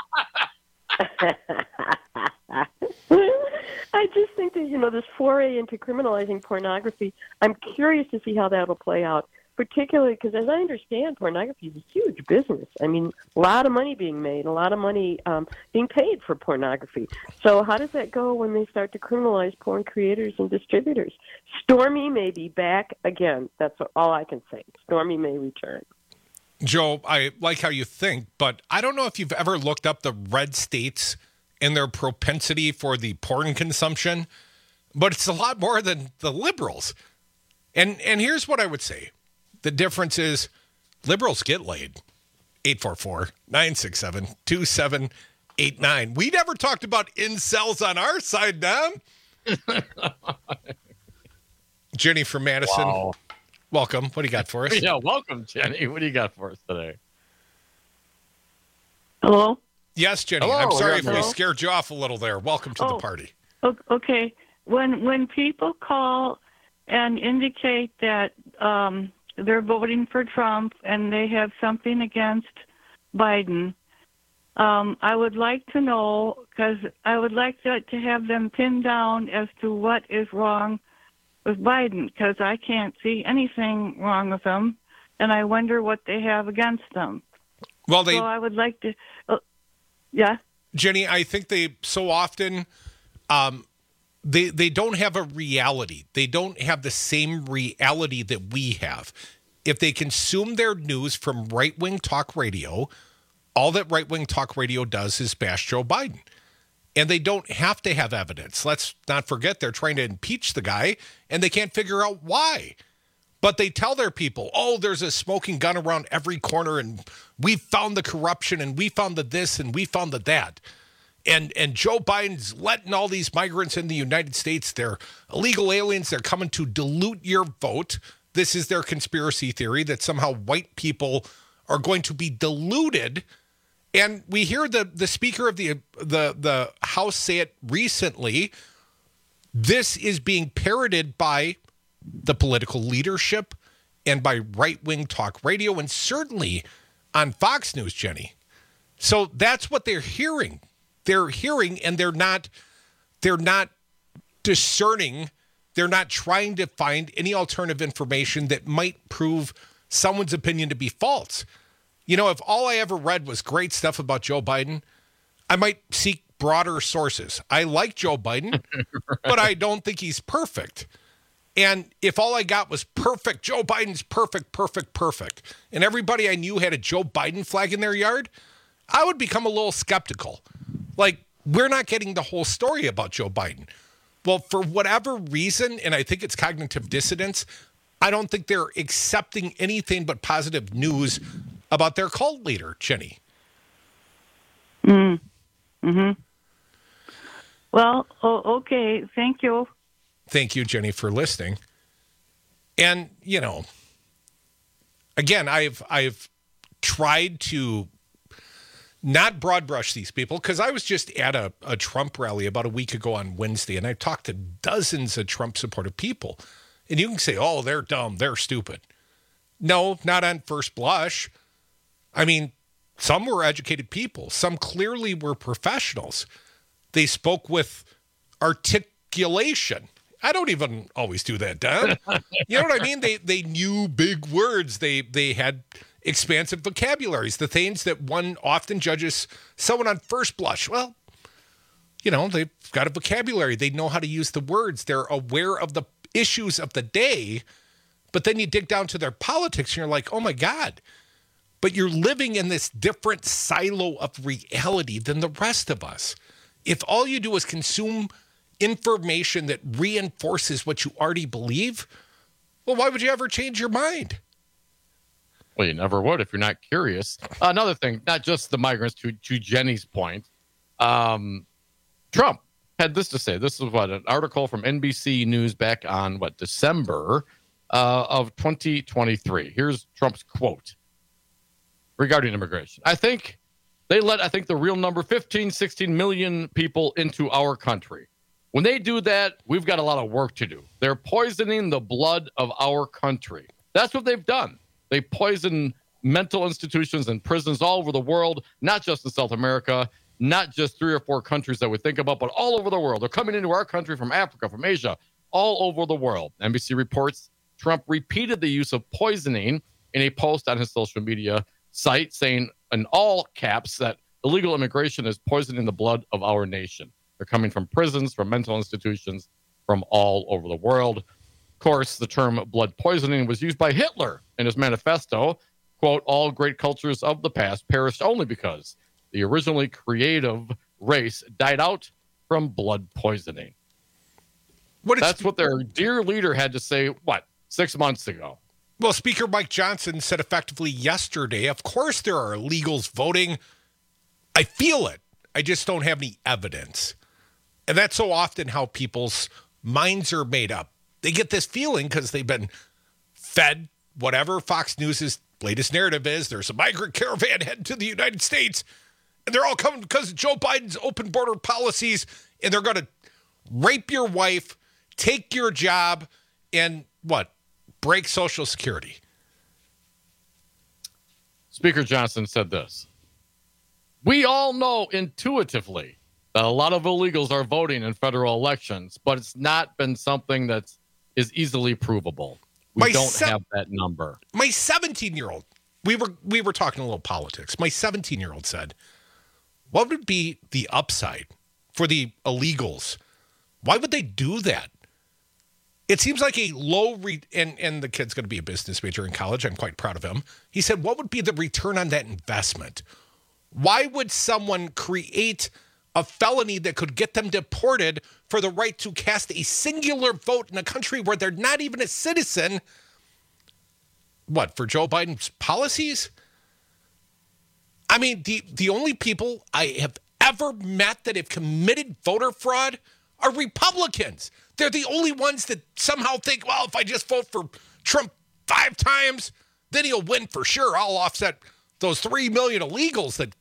I just think that, you know, this foray into criminalizing pornography, I'm curious to see how that'll play out, particularly because, as I understand, pornography is a huge business. I mean, a lot of money being made, a lot of money being paid for pornography. So how does that go when they start to criminalize porn creators and distributors? Stormy may be back again. That's all I can say. Stormy may return. Joe, I like how you think, but I don't know if you've ever looked up the red states and their propensity for the porn consumption, but it's a lot more than the liberals. And here's what I would say. The difference is liberals get laid. 844-967-2789. We never talked about incels on our side, Dom. Jenny from Madison. Wow. Welcome. What do you got for us? Yeah, welcome, Jenny. What do you got for us today? Hello? Yes, Jenny. Hello. I'm sorry if we Hello. scared you off a little there. Welcome to the party. Okay. When people call and indicate that they're voting for Trump and they have something against Biden, I would like to know, because I would like to have them pinned down as to what is wrong with Biden, because I can't see anything wrong with him, and I wonder what they have against them. Well, so I would like to, yeah. Jenny, I think they so often they don't have a reality. They don't have the same reality that we have. If they consume their news from right-wing talk radio, all that right-wing talk radio does is bash Joe Biden. And they don't have to have evidence. Let's not forget they're trying to impeach the guy, and they can't figure out why. But they tell their people, oh, there's a smoking gun around every corner, and we found the corruption, and we found the this, and we found the that. And Joe Biden's letting all these migrants in the United States, they're illegal aliens, they're coming to dilute your vote. This is their conspiracy theory that somehow white people are going to be diluted. And we hear the Speaker of the House say it recently. This is being parroted by the political leadership and by right-wing talk radio, and certainly on Fox News, Jenny. So that's what they're hearing. They're hearing, and they're not discerning. They're not trying to find any alternative information that might prove someone's opinion to be false. You know, if all I ever read was great stuff about Joe Biden, I might seek broader sources. I like Joe Biden, but I don't think he's perfect. And if all I got was perfect, Joe Biden's perfect, and everybody I knew had a Joe Biden flag in their yard, I would become a little skeptical. Like, we're not getting the whole story about Joe Biden. Well, for whatever reason, and I think it's cognitive dissonance, I don't think they're accepting anything but positive news about their cult leader, Jenny. Mm-hmm. Well, okay. Thank you. Thank you, Jenny, for listening. And, you know, again, I've tried to not broad brush these people, because I was just at a Trump rally about a week ago on Wednesday, and I talked to dozens of Trump supportive people. And you can say, oh, they're dumb, they're stupid. No, not on first blush. I mean, some were educated people. Some clearly were professionals. They spoke with articulation. I don't even always do that, Don. You know what I mean? They knew big words. They had expansive vocabularies, the things that one often judges someone on first blush. Well, you know, they've got a vocabulary. They know how to use the words. They're aware of the issues of the day. But then you dig down to their politics and you're like, oh my God. But you're living in this different silo of reality than the rest of us. If all you do is consume information that reinforces what you already believe, well, why would you ever change your mind? Well, you never would if you're not curious. Another thing, not just the migrants, to Jenny's point, Trump had this to say. This is an article from NBC News back on December of 2023. Here's Trump's quote regarding immigration. I think the real number, 15, 16 million people into our country. When they do that, we've got a lot of work to do. They're poisoning the blood of our country. That's what they've done. They poison mental institutions and prisons all over the world, not just in South America, not just 3 or 4 countries that we think about, but all over the world. They're coming into our country from Africa, from Asia, all over the world. NBC reports Trump repeated the use of poisoning in a post on his social media site, saying in all caps that illegal immigration is poisoning the blood of our nation. They're coming from prisons, from mental institutions, from all over the world. Of course, the term blood poisoning was used by Hitler in his manifesto. Quote, all great cultures of the past perished only because the originally creative race died out from blood poisoning. That's what their dear leader had to say, 6 months ago? Well, Speaker Mike Johnson said effectively yesterday, of course there are illegals voting. I feel it. I just don't have any evidence. And that's so often how people's minds are made up. They get this feeling because they've been fed whatever Fox News' latest narrative is. There's a migrant caravan heading to the United States, and they're all coming because of Joe Biden's open border policies, and they're going to rape your wife, take your job, and break Social Security. Speaker Johnson said this. We all know intuitively that a lot of illegals are voting in federal elections, but it's not been something that is easily provable. We don't have that number. My 17-year-old, we were talking a little politics. My 17-year-old said, what would be the upside for the illegals? Why would they do that? It seems like a low and the kid's going to be a business major in college. I'm quite proud of him. He said, what would be the return on that investment? Why would someone create a felony that could get them deported for the right to cast a singular vote in a country where they're not even a citizen? For Joe Biden's policies? I mean, the only people I have ever met that have committed voter fraud are Republicans. They're the only ones that somehow think, well, if I just vote for Trump 5 times, then he'll win for sure. I'll offset those 3 million illegals that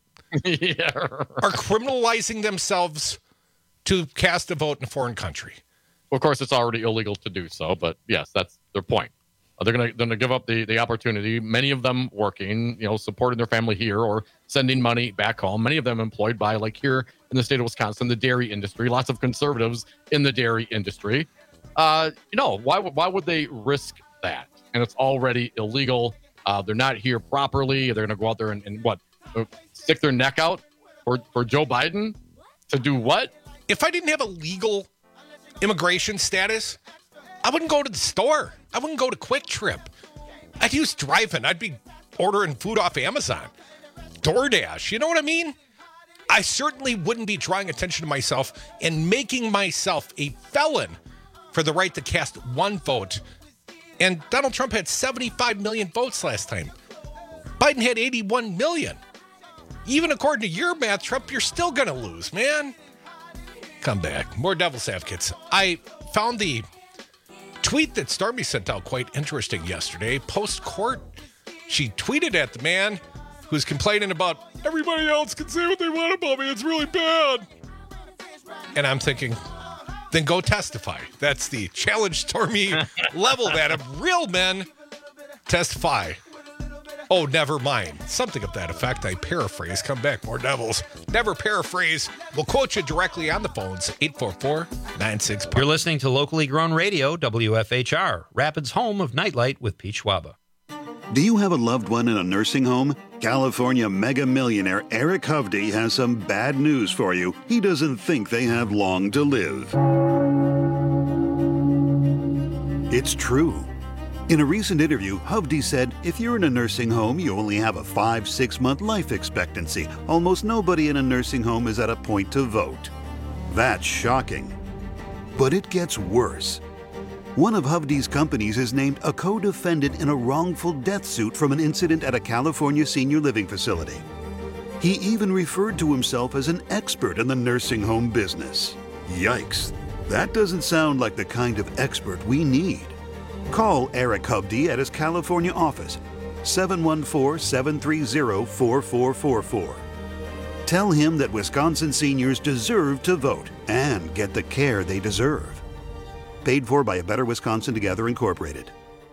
are criminalizing themselves to cast a vote in a foreign country. Well, of course, it's already illegal to do so, but yes, that's their point. They're going to give up the opportunity, many of them working, supporting their family here or sending money back home, many of them employed by, like here in the state of Wisconsin, the dairy industry, lots of conservatives in the dairy industry. Why would they risk that? And it's already illegal. They're not here properly. They're going to go out there and stick their neck out for Joe Biden to do what? If I didn't have a legal immigration status, I wouldn't go to the store. I wouldn't go to Quick Trip. I'd use drive-in. I'd be ordering food off Amazon, DoorDash. You know what I mean? I certainly wouldn't be drawing attention to myself and making myself a felon for the right to cast one vote. And Donald Trump had 75 million votes last time. Biden had 81 million. Even according to your math, Trump, you're still going to lose, man. Come back. More Devil's Advocates. I found the tweet that Stormy sent out quite interesting yesterday. Post-court, she tweeted at the man who's complaining about everybody else can say what they want about me. It's really bad. And I'm thinking, then go testify. That's the challenge Stormy leveled at him. Real men testify. Oh, never mind. Something of that effect. I paraphrase. Come back. More Devils. Never paraphrase. We'll quote you directly on the phones. 844-96. You're listening to locally grown radio, WFHR, Rapids' home of Nightlight with Pete Schwaba. Do you have a loved one in a nursing home? California mega millionaire Eric Hovde has some bad news for you. He doesn't think they have long to live. It's true. In a recent interview, Hovde said, if you're in a nursing home, you only have a 5-6 month life expectancy. Almost nobody in a nursing home is at a point to vote. That's shocking. But it gets worse. One of Hovde's companies is named a co-defendant in a wrongful death suit from an incident at a California senior living facility. He even referred to himself as an expert in the nursing home business. Yikes. That doesn't sound like the kind of expert we need. Call Eric Hovde at his California office, 714-730-4444. Tell him that Wisconsin seniors deserve to vote and get the care they deserve. Paid for by A Better Wisconsin Together, Incorporated.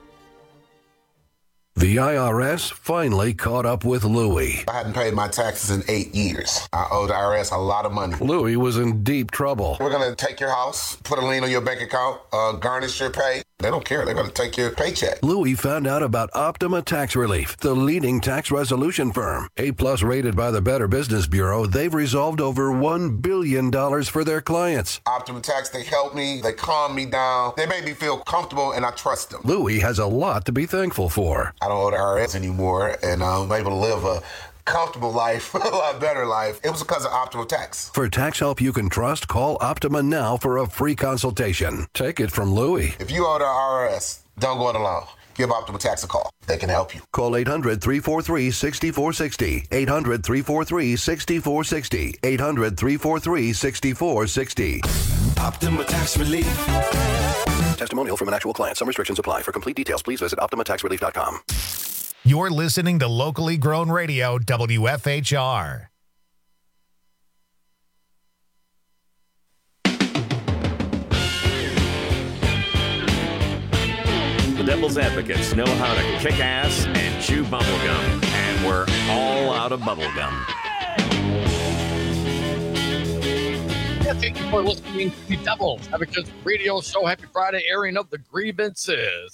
The IRS finally caught up with Louie. I hadn't paid my taxes in 8 years. I owe the IRS a lot of money. Louie was in deep trouble. We're going to take your house, put a lien on your bank account, garnish your pay. They don't care. They're going to take your paycheck. Louie found out about Optima Tax Relief, the leading tax resolution firm. A-plus rated by the Better Business Bureau, they've resolved over $1 billion for their clients. Optima Tax, they help me. They calm me down. They make me feel comfortable, and I trust them. Louie has a lot to be thankful for. I don't owe the IRS anymore, and I'm able to live a comfortable life, a lot better life. It was because of Optima Tax. For tax help you can trust, call Optima now for a free consultation. Take it from Louie. If you owe the IRS, don't go it alone. Give Optima Tax a call. They can help you. Call 800-343-6460. 800-343-6460. 800-343-6460. Optima Tax Relief. Testimonial from an actual client. Some restrictions apply. For complete details, please visit OptimaTaxRelief.com. You're listening to locally grown radio, WFHR. The Devil's Advocates know how to kick ass and chew bubblegum, and we're all out of bubblegum. Thank you for listening to the Devil's Advocates radio show. Happy Friday, airing of the grievances.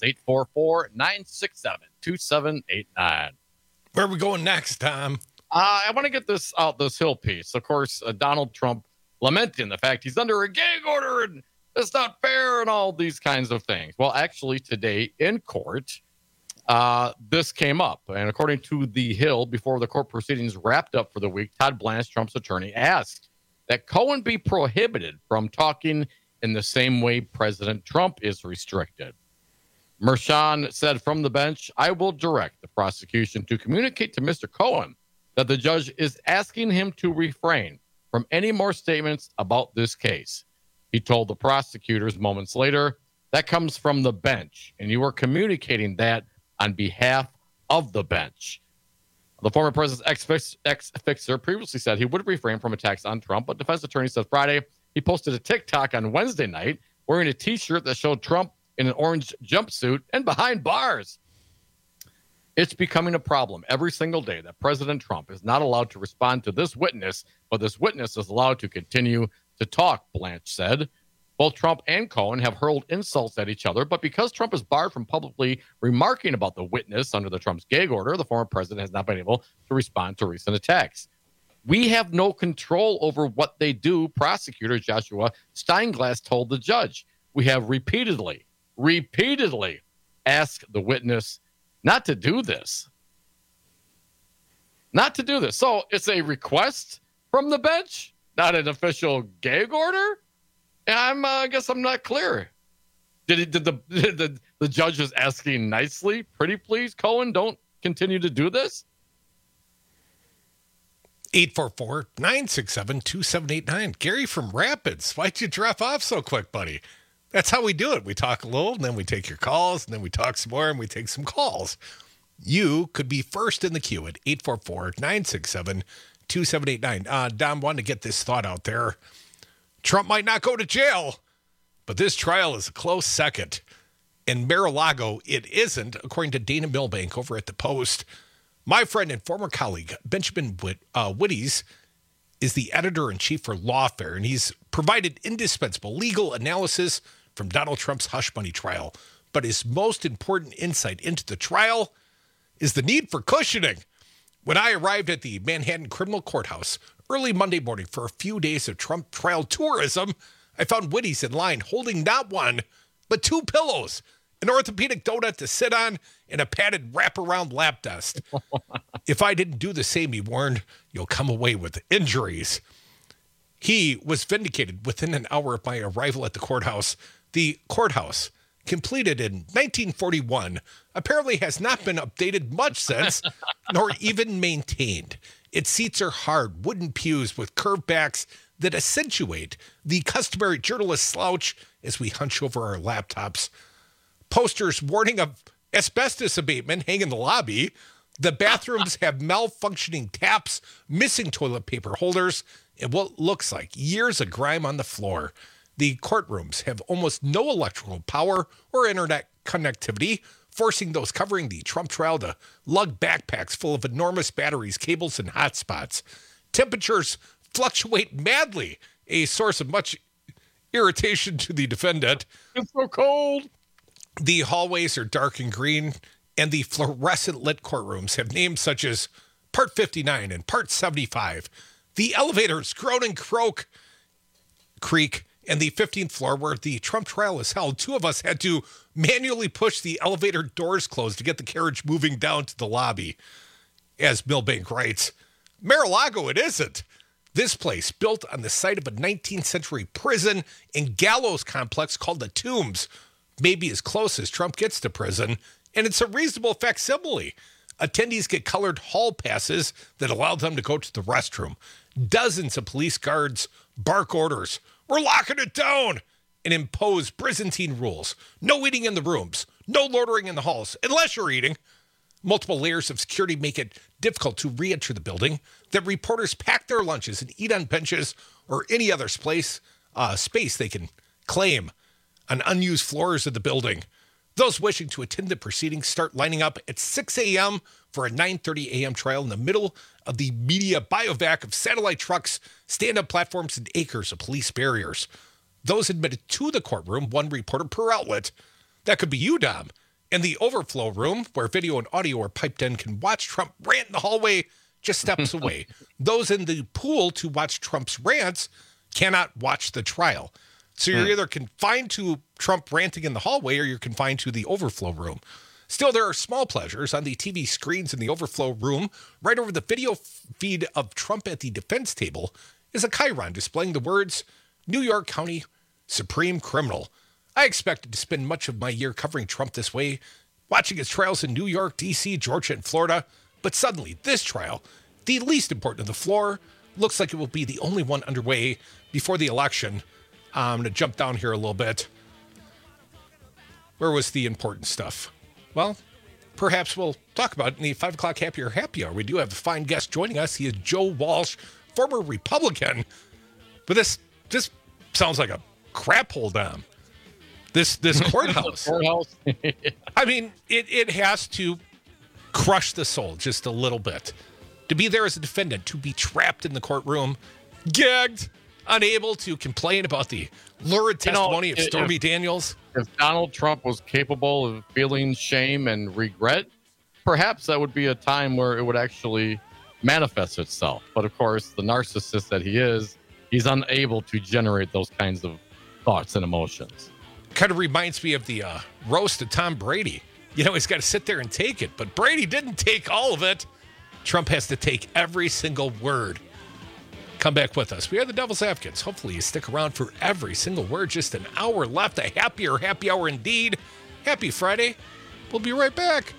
844-967-2789. Where are we going next, Tom? I want to get this out, this Hill piece. Of course, Donald Trump lamenting the fact he's under a gag order and it's not fair and all these kinds of things. Well, actually, today in court, this came up. And according to the Hill, before the court proceedings wrapped up for the week, Todd Blanche, Trump's attorney, asked that Cohen be prohibited from talking in the same way President Trump is restricted. Merchan said from the bench, I will direct the prosecution to communicate to Mr. Cohen that the judge is asking him to refrain from any more statements about this case. He told the prosecutors moments later, that comes from the bench, and you are communicating that on behalf of the bench. The former president's ex-fixer previously said he would refrain from attacks on Trump, but defense attorney said Friday he posted a TikTok on Wednesday night wearing a T-shirt that showed Trump in an orange jumpsuit and behind bars. It's becoming a problem every single day that President Trump is not allowed to respond to this witness, but this witness is allowed to continue to talk, Blanche said. Both Trump and Cohen have hurled insults at each other, but because Trump is barred from publicly remarking about the witness under the Trump's gag order, the former president has not been able to respond to recent attacks. We have no control over what they do, prosecutor Joshua Steinglass told the judge. We have repeatedly asked the witness not to do this. Not to do this. So it's a request from the bench, not an official gag order? I guess I'm not clear. Did the judge was asking nicely, pretty please, Cohen, don't continue to do this? 844-967-2789. Gary from Rapids, why'd you drop off so quick, buddy? That's how we do it. We talk a little, and then we take your calls, and then we talk some more, and we take some calls. You could be first in the queue at 844-967-2789. Dom wanted to get this thought out there. Trump might not go to jail, but this trial is a close second. In Mar-a-Lago, it isn't, according to Dana Milbank over at The Post. My friend and former colleague, Benjamin Wittes, is the editor-in-chief for Lawfare, and he's provided indispensable legal analysis from Donald Trump's hush money trial. But his most important insight into the trial is the need for cushioning. When I arrived at the Manhattan Criminal Courthouse early Monday morning for a few days of Trump trial tourism, I found Woody's in line holding not one, but 2 pillows, an orthopedic donut to sit on, and a padded wraparound lap dust. If I didn't do the same, he warned, you'll come away with injuries. He was vindicated within an hour of my arrival at the courthouse. The courthouse, completed in 1941, apparently has not been updated much since, nor even maintained. Its seats are hard, wooden pews with curved backs that accentuate the customary journalist slouch as we hunch over our laptops. Posters warning of asbestos abatement hang in the lobby. The bathrooms have malfunctioning taps, missing toilet paper holders, and what looks like years of grime on the floor. The courtrooms have almost no electrical power or internet connectivity, forcing those covering the Trump trial to lug backpacks full of enormous batteries, cables, and hotspots. Temperatures fluctuate madly, a source of much irritation to the defendant. It's so cold. The hallways are dark and green, and the fluorescent lit courtrooms have names such as Part 59 and Part 75. The elevators groan and creak, and the 15th floor where the Trump trial is held, 2 of us had to manually push the elevator doors closed to get the carriage moving down to the lobby. As Milbank writes, Mar-a-Lago it isn't. This place, built on the site of a 19th century prison and gallows complex called the Tombs, may be as close as Trump gets to prison, and it's a reasonable facsimile. Attendees get colored hall passes that allow them to go to the restroom. Dozens of police guards bark orders, we're locking it down, and impose Byzantine rules. No eating in the rooms, no loitering in the halls, unless you're eating. Multiple layers of security make it difficult to re-enter the building. That reporters pack their lunches and eat on benches or any other space they can claim on unused floors of the building. Those wishing to attend the proceedings start lining up at 6 a.m. for a 9:30 a.m. trial in the middle of the media biovac of satellite trucks, stand-up platforms, and acres of police barriers. Those admitted to the courtroom, 1 reporter per outlet. That could be you, Dom. And the overflow room, where video and audio are piped in, can watch Trump rant in the hallway just steps away. Those in the pool to watch Trump's rants cannot watch the trial. So you're either confined to Trump ranting in the hallway or you're confined to the overflow room. Still, there are small pleasures on the TV screens in the overflow room. Right over the video feed of Trump at the defense table is a chyron displaying the words, New York County Supreme Criminal. I expected to spend much of my year covering Trump this way, watching his trials in New York, D.C., Georgia, and Florida. But suddenly, this trial, the least important of the floor, looks like it will be the only one underway before the election. I'm going to jump down here a little bit. Where was the important stuff? Well, perhaps we'll talk about it in the 5 o'clock Happy Hour. We do have a fine guest joining us. He is Joe Walsh, former Republican. But this sounds like a crap hole, Dom. This courthouse. I mean, it has to crush the soul just a little bit. To be there as a defendant, to be trapped in the courtroom, gagged, unable to complain about the lurid testimony of Stormy Daniels. If Donald Trump was capable of feeling shame and regret, perhaps that would be a time where it would actually manifest itself. But of course, the narcissist that he is, he's unable to generate those kinds of thoughts and emotions. Kind of reminds me of the roast of Tom Brady. You know, he's got to sit there and take it. But Brady didn't take all of it. Trump has to take every single word. Come back with us. We are the Devil's Advocates. Hopefully you stick around for every single word. Just an hour left. A happier happy hour indeed. Happy Friday. We'll be right back.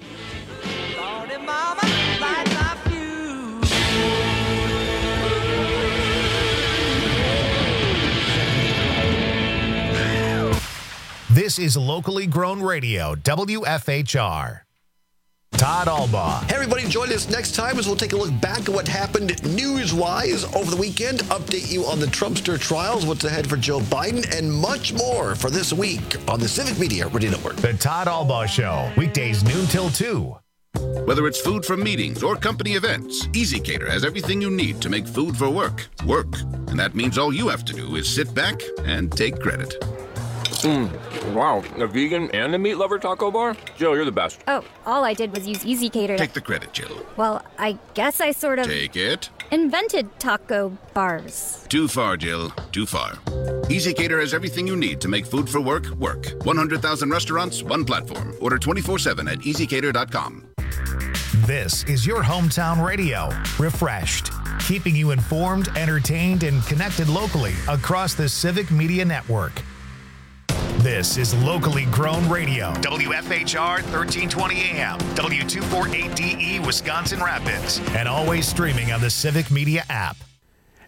This is locally grown radio, WFHR. Todd Albaugh. Hey, everybody, join us next time as we'll take a look back at what happened news-wise over the weekend, update you on the Trumpster trials, what's ahead for Joe Biden, and much more for this week on the Civic Media Radio Network. The Todd Albaugh Show, weekdays noon till 2. Whether it's food for meetings or company events, EasyCater has everything you need to make food for work. And that means all you have to do is sit back and take credit. Wow, a vegan and a meat lover taco bar? Jill, you're the best. Oh, all I did was use EasyCater. Take the credit, Jill. Well, I guess I sort of Take it. invented taco bars. Too far, Jill. Too far. EasyCater has everything you need to make food for work work. 100,000 restaurants, one platform. Order 24/7 at easycater.com. This is your hometown radio, refreshed, keeping you informed, entertained, and connected locally across the Civic Media Network. This is locally grown radio, WFHR 1320 AM, W248DE, Wisconsin Rapids, and always streaming on the Civic Media app.